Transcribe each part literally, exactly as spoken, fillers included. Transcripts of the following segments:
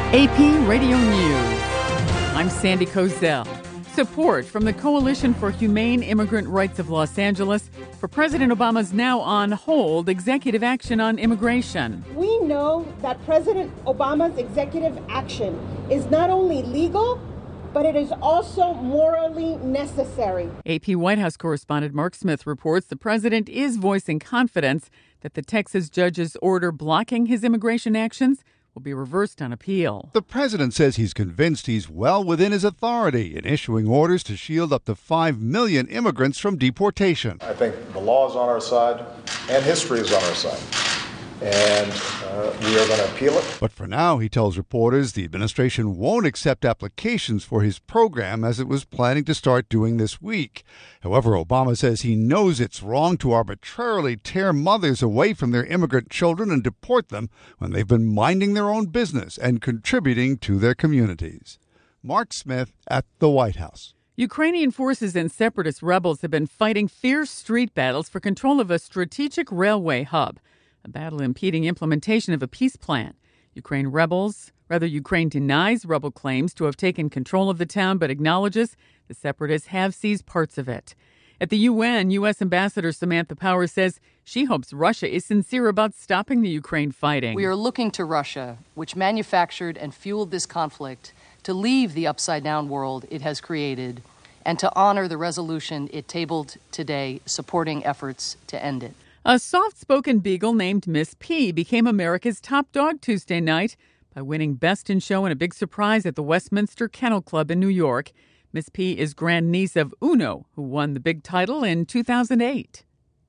A P Radio News. I'm Sandy Kozel. Support from the Coalition for Humane Immigrant Rights of Los Angeles for President Obama's now on hold executive action on immigration. We know that President Obama's executive action is not only legal, but it is also morally necessary. A P White House correspondent Mark Smith reports the president is voicing confidence that the Texas judge's order blocking his immigration actions will be reversed on appeal. The president says he's convinced he's well within his authority in issuing orders to shield up to five million immigrants from deportation. I think the law is on our side and history is on our side. And uh, we are going to appeal it. But for now, he tells reporters, the administration won't accept applications for his program as it was planning to start doing this week. However, Obama says he knows it's wrong to arbitrarily tear mothers away from their immigrant children and deport them when they've been minding their own business and contributing to their communities. Mark Smith at the White House. Ukrainian forces and separatist rebels have been fighting fierce street battles for control of a strategic railway hub. A battle impeding implementation of a peace plan. Ukraine rebels, rather Ukraine denies rebel claims to have taken control of the town, but acknowledges the separatists have seized parts of it. At the U N, U S Ambassador Samantha Power says she hopes Russia is sincere about stopping the Ukraine fighting. We are looking to Russia, which manufactured and fueled this conflict, to leave the upside-down world it has created and to honor the resolution it tabled today supporting efforts to end it. A soft-spoken beagle named Miss P became America's top dog Tuesday night by winning Best in Show in a big surprise at the Westminster Kennel Club in New York. Miss P is grandniece of Uno, who won the big title in two thousand eight.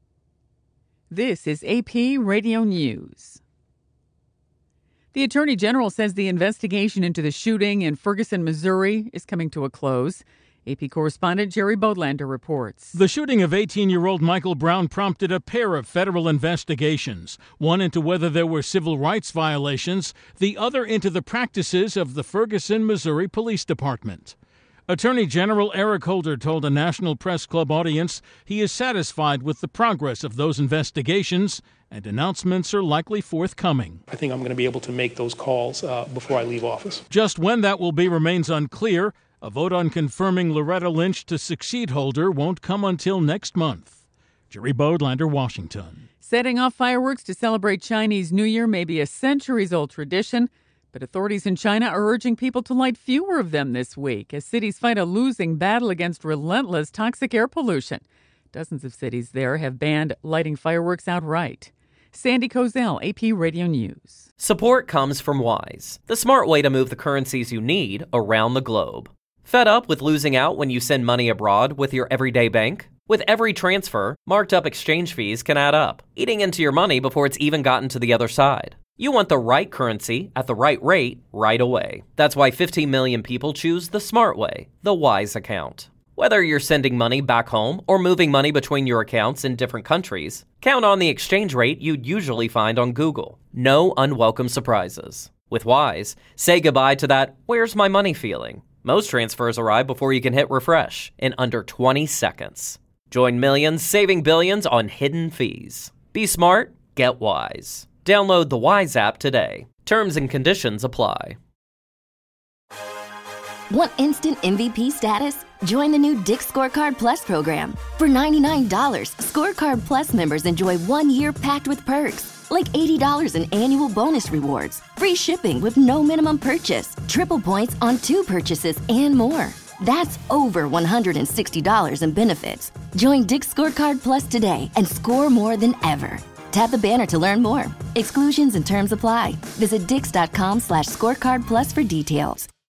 This is A P Radio News. The Attorney General says the investigation into the shooting in Ferguson, Missouri is coming to a close. A P correspondent Jerry Bodlander reports. The shooting of eighteen-year-old Michael Brown prompted a pair of federal investigations, one into whether there were civil rights violations, the other into the practices of the Ferguson, Missouri Police Department. Attorney General Eric Holder told a National Press Club audience he is satisfied with the progress of those investigations, and announcements are likely forthcoming. I think I'm going to be able to make those calls uh, before I leave office. Just when that will be remains unclear. A vote on confirming Loretta Lynch to succeed Holder won't come until next month. Jerry Bodlander, Washington. Setting off fireworks to celebrate Chinese New Year may be a centuries-old tradition, but authorities in China are urging people to light fewer of them this week as cities fight a losing battle against relentless toxic air pollution. Dozens of cities there have banned lighting fireworks outright. Sandy Kozel, A P Radio News. Support comes from Wise, the smart way to move the currencies you need around the globe. Fed up with losing out when you send money abroad with your everyday bank? With every transfer, marked up exchange fees can add up, eating into your money before it's even gotten to the other side. You want the right currency at the right rate right away. That's why fifteen million people choose the smart way, the Wise account. Whether you're sending money back home or moving money between your accounts in different countries, count on the exchange rate you'd usually find on Google. No unwelcome surprises. With Wise, say goodbye to that "where's my money" feeling. Most transfers arrive before you can hit refresh in under twenty seconds. Join millions saving billions on hidden fees. Be smart, get Wise. Download the Wise app today. Terms and conditions apply. Want instant M V P status? Join the new Dick's Scorecard Plus program. For ninety-nine dollars, Scorecard Plus members enjoy one year packed with perks, like eighty dollars in annual bonus rewards, free shipping with no minimum purchase, triple points on two purchases, and more. That's over one hundred sixty dollars in benefits. Join Dick's Scorecard Plus today and score more than ever. Tap the banner to learn more. Exclusions and terms apply. Visit dix.com slash scorecard plus for details.